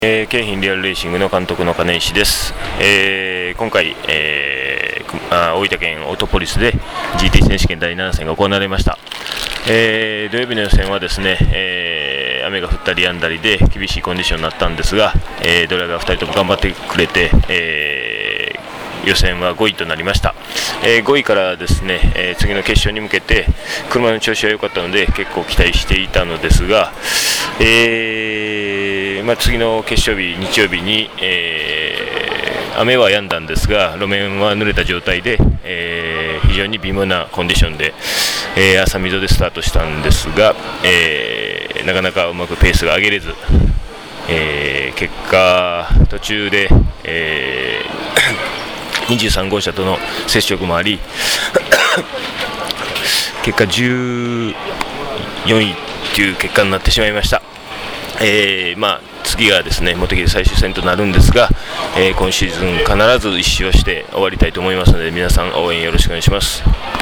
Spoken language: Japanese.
京浜リアルレーシングの監督の金石です。今回、大分県オートポリスで GT 選手権第7戦が行われました。土曜日の予選はですね、雨が降ったり止んだりで厳しいコンディションになったんですが、ドライバー2人とも頑張ってくれて、予選は5位となりました。5位からですね、次の決勝に向けて車の調子は良かったので結構期待していたのですが、次の決勝日、日曜日に、雨は止んだんですが路面は濡れた状態で、非常に微妙なコンディションで、朝溝でスタートしたんですが、なかなかうまくペースが上げれず、結果途中で、23号車との接触もあり結果14位という結果になってしまいました。次がですね、モテギリ最終戦となるんですが、今シーズン必ず1勝して終わりたいと思いますので、皆さん応援よろしくお願いします。